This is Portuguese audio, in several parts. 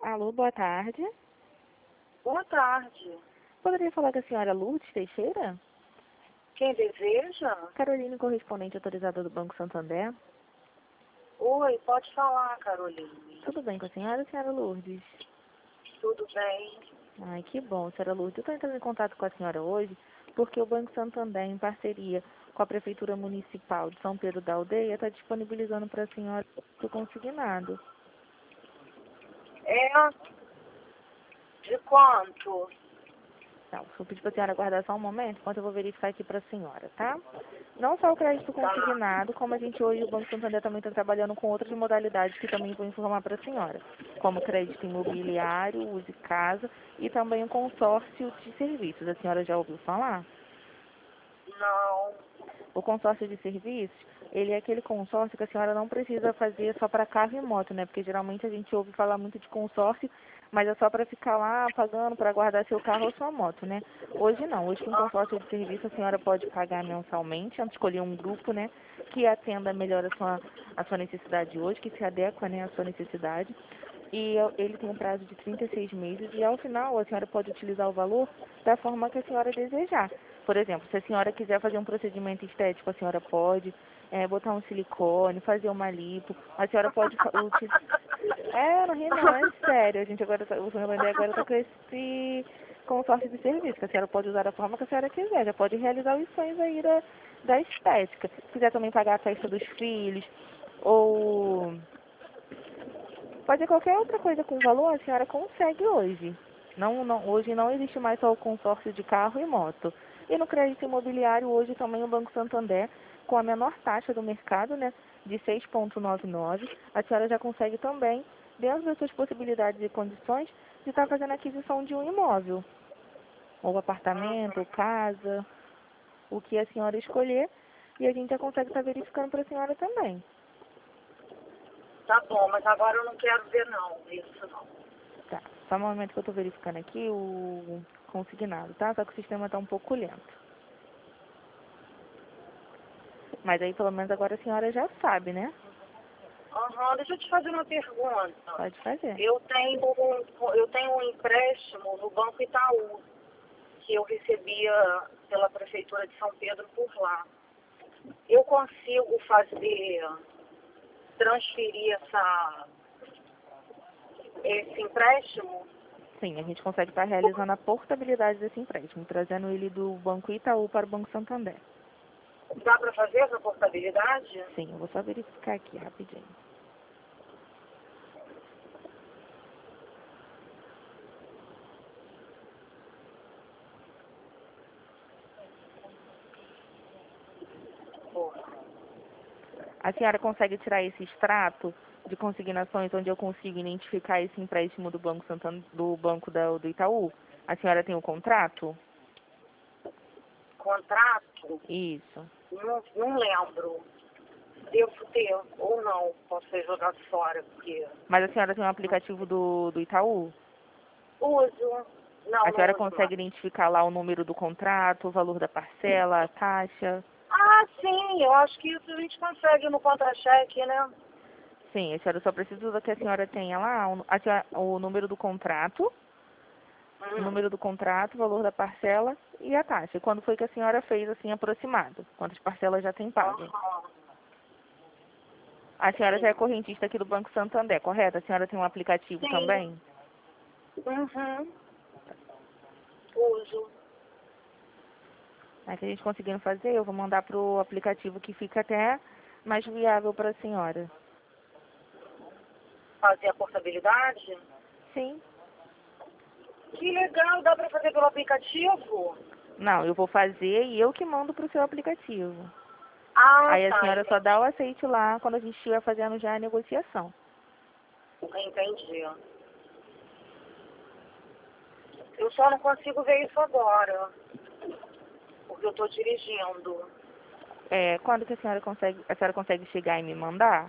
Alô, boa tarde. Boa tarde. Poderia falar com a senhora Lourdes Teixeira? Quem deseja? Carolina, correspondente autorizada do Banco Santander. Oi, pode falar, Caroline. Tudo bem com a senhora Lourdes? Tudo bem? Ai, que bom, senhora Lourdes. Eu estou entrando em contato com a senhora hoje porque o Banco Santander, em parceria com a Prefeitura Municipal de São Pedro da Aldeia, está disponibilizando para a senhora o consignado. É? De quanto? Então, vou pedir para a senhora aguardar só um momento, enquanto eu vou verificar aqui para a senhora, tá? Não só o crédito consignado, como a gente hoje, o Banco Santander também está trabalhando com outras modalidades que também vou informar para a senhora, como crédito imobiliário, use casa e também o consórcio de serviços. A senhora já ouviu falar? Não. O consórcio de serviços, ele é aquele consórcio que a senhora não precisa fazer só para carro e moto, né? Porque geralmente a gente ouve falar muito de consórcio, mas é só para ficar lá pagando para guardar seu carro ou sua moto, né? Hoje não. Hoje com consórcio de serviço a senhora pode pagar mensalmente, escolher um grupo, né? Que atenda melhor a sua necessidade hoje, que se adequa, né, à sua necessidade. E ele tem um prazo de 36 meses e ao final a senhora pode utilizar o valor da forma que a senhora desejar. Por exemplo, se a senhora quiser fazer um procedimento estético, a senhora pode botar um silicone, fazer uma lipo, a senhora pode utilizar... não ri não, é sério. A gente agora, o Santander agora está com esse consórcio de serviço, que a senhora pode usar da forma que a senhora quiser, já pode realizar os sonhos aí da estética. Se quiser também pagar a festa dos filhos, ou fazer qualquer outra coisa com valor, a senhora consegue hoje. Hoje não existe mais só o consórcio de carro e moto. E no crédito imobiliário, hoje também o Banco Santander, com a menor taxa do mercado, né, de 6,99, a senhora já consegue também, dentro das suas possibilidades e condições, de estar fazendo a aquisição de um imóvel, ou apartamento, ou casa, o que a senhora escolher, e a gente já consegue estar verificando para a senhora também. Tá bom, mas agora eu não quero ver não, isso não. Tá, só um momento que eu estou verificando aqui o consignado, tá? Só que o sistema está um pouco lento. Mas aí pelo menos agora a senhora já sabe, né? Deixa eu te fazer uma pergunta. Pode fazer. Eu tenho um empréstimo no Banco Itaú, que eu recebia pela Prefeitura de São Pedro por lá. Eu consigo transferir esse empréstimo? Sim, a gente consegue estar realizando a portabilidade desse empréstimo, trazendo ele do Banco Itaú para o Banco Santander. Dá para fazer essa portabilidade? Sim, eu vou só verificar aqui rapidinho. A senhora consegue tirar esse extrato de consignações onde eu consigo identificar esse empréstimo do Banco Santander, do Itaú? A senhora tem o contrato? Contrato? Isso. Não lembro. Devo ter, ou não. Posso ser jogado fora, porque... Mas a senhora tem um aplicativo do Itaú? Uso. Não, A não senhora uso consegue mais. identificar lá o número do contrato, o valor da parcela, a taxa? Ah, sim. Eu acho que isso a gente consegue no contra-cheque, né? Sim, a senhora só precisa que a senhora tenha lá o número do contrato, o valor da parcela e a taxa. E quando foi que a senhora fez, assim, aproximado? Quantas parcelas já tem pago? Aham. A senhora já é Sim. correntista aqui do Banco Santander, correto? A senhora tem um aplicativo Sim. também? Uso. Aí que a gente conseguindo fazer, eu vou mandar pro aplicativo que fica até mais viável para a senhora. Fazer a portabilidade? Sim. Que legal. Dá para fazer pelo aplicativo? Não, eu vou fazer e eu que mando pro seu aplicativo. Ah, Aí a tá. senhora só dá o aceite lá quando a gente estiver fazendo já a negociação. Entendi. Eu só não consigo ver isso agora, porque eu estou dirigindo. Quando que a senhora consegue chegar e me mandar?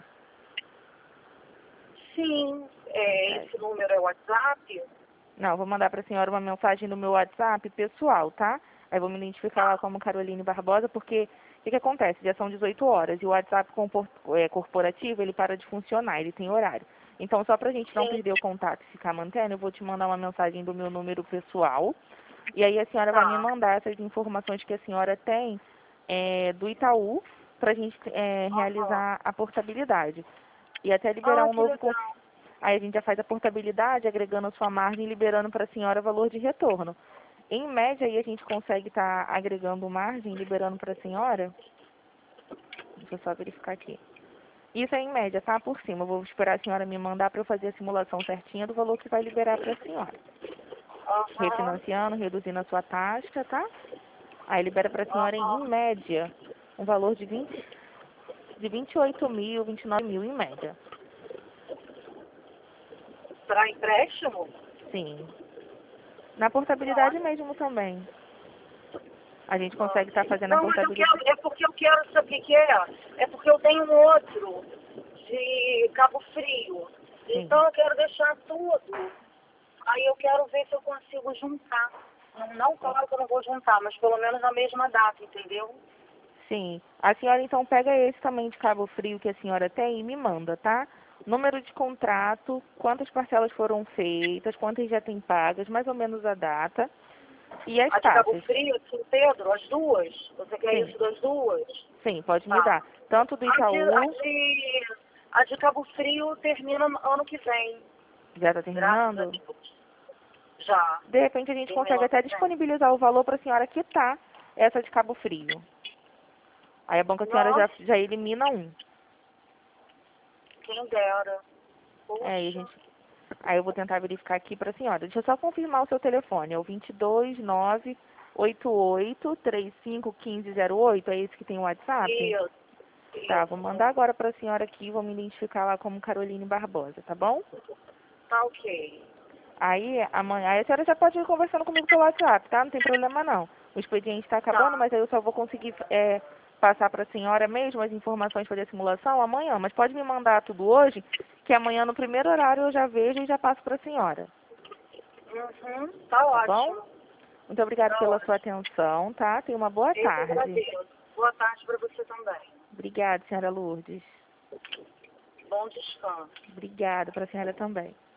Sim, É, esse número é WhatsApp? Não, eu vou mandar para a senhora uma mensagem no meu WhatsApp pessoal, tá? Aí vou me identificar lá Tá. como Caroline Barbosa, porque o que acontece? Já são 18 horas e o WhatsApp corporativo, ele para de funcionar, ele tem horário. Então, só para a gente não Sim. perder o contato e ficar mantendo, eu vou te mandar uma mensagem do meu número pessoal. E aí a senhora vai me Tá. mandar essas informações que a senhora tem do Itaú para a gente Aham. realizar a portabilidade. E até liberar um Que novo... legal. Aí a gente já faz a portabilidade, agregando a sua margem e liberando para a senhora valor de retorno. Em média, aí a gente consegue estar agregando margem, liberando para a senhora. Deixa eu só verificar aqui. Isso é em média, tá? Por cima. Eu vou esperar a senhora me mandar para eu fazer a simulação certinha do valor que vai liberar para a senhora. Aham. Refinanciando, reduzindo a sua taxa, tá? Aí libera para a senhora em Aham. média um valor de 28 mil, 29 mil em média. Para empréstimo? Sim. Na portabilidade Nossa. mesmo também. A gente Ah. consegue estar fazendo a Não, mas eu portabilidade. quero, é porque eu quero saber o que é. É porque eu tenho um outro de Cabo Frio. Sim. Então eu quero deixar tudo. Aí eu quero ver se eu consigo juntar. Não, claro que eu não vou juntar, mas pelo menos na mesma data, entendeu? Sim. A senhora então pega esse também de Cabo Frio que a senhora tem e me manda, tá? Número de contrato, quantas parcelas foram feitas, quantas já tem pagas, mais ou menos a data e as A de Cabo taxas. Frio, de São Pedro, as duas. Você quer Sim. isso das duas? Sim, pode me Tá. dar. Tanto do A de, a Itaú, de, a de Cabo Frio termina no ano que vem. já está Graças a terminando? Deus. Já. De repente a gente Termina consegue ano até que vem. disponibilizar o valor para a senhora quitar essa de Cabo Frio. Aí é bom que a senhora Nossa, já elimina um. quem dera. Aí, Poxa. aí eu vou tentar verificar aqui para a senhora. Deixa eu só confirmar o seu telefone. É o 22988351508. É esse que tem o WhatsApp? Isso, Tá, vou mandar isso. agora para a senhora aqui. Vou me identificar lá como Caroline Barbosa, tá bom? Tá ok. Aí amanhã, aí a senhora já pode ir conversando comigo pelo WhatsApp, tá? Não tem problema não. O expediente está acabando, Tá. mas aí eu só vou conseguir passar para a senhora mesmo as informações para a simulação amanhã. Mas pode me mandar tudo hoje, que amanhã no primeiro horário eu já vejo e já passo para a senhora, Uhum. Tá tá bom? ótimo. Muito obrigada Tá pela sua ótimo. atenção, tá? Tenha uma boa Eu que tarde. agradeço. Boa tarde para você também. Obrigada, senhora Lourdes. Bom descanso. Obrigada para a senhora também.